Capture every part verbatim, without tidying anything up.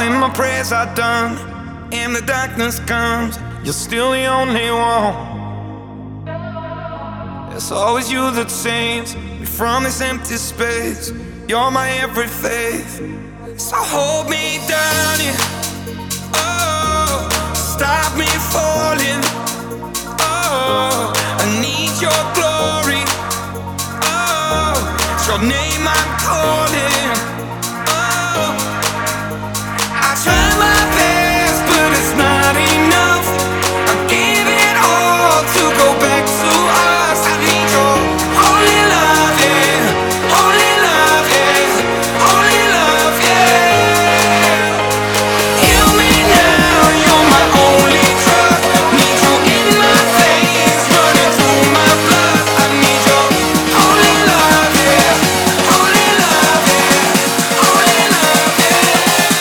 When my prayers are done and the darkness comes, you're still the only one. It's always you that saves me from this empty space. You're my every faith. So hold me down, yeah. Oh, stop me falling. Oh, I need your glory. Oh, it's your name I'm calling. Oh, I try my best, but it's not enough. I give it all to go back to us. I need your holy love, yeah. Holy love, yeah. Holy love, yeah. Heal me now, you're my only drug. Need you in my veins, running through my blood. I need your holy love, yeah. Holy love, yeah. Holy love, yeah.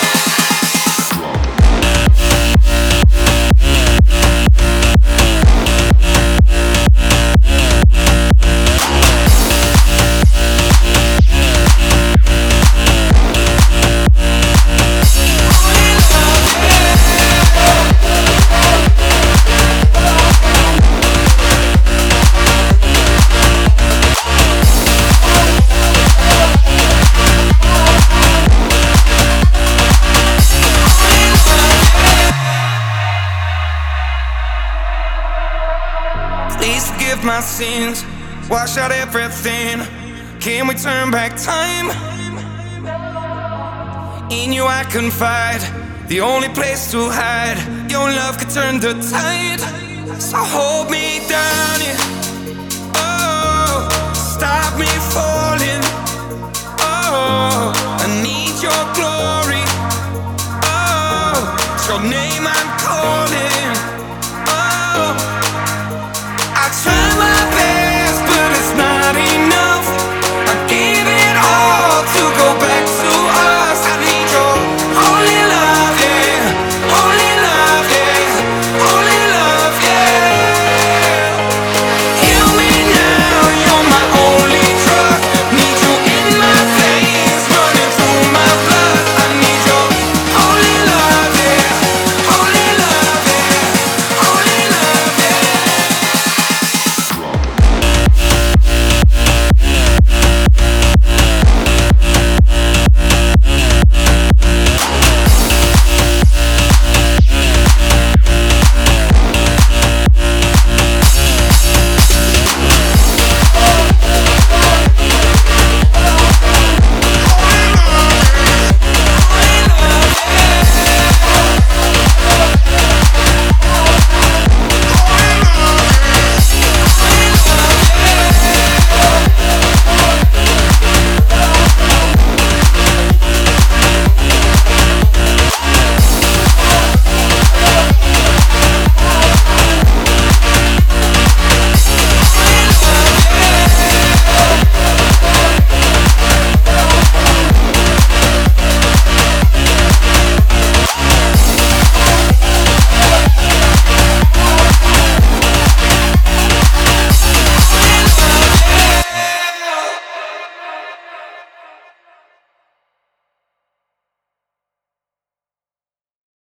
Please forgive my sins, wash out everything. Can we turn back time? In you I confide, the only place to hide. Your love could turn the tide. So hold me down, yeah. Oh, stop me falling. Oh,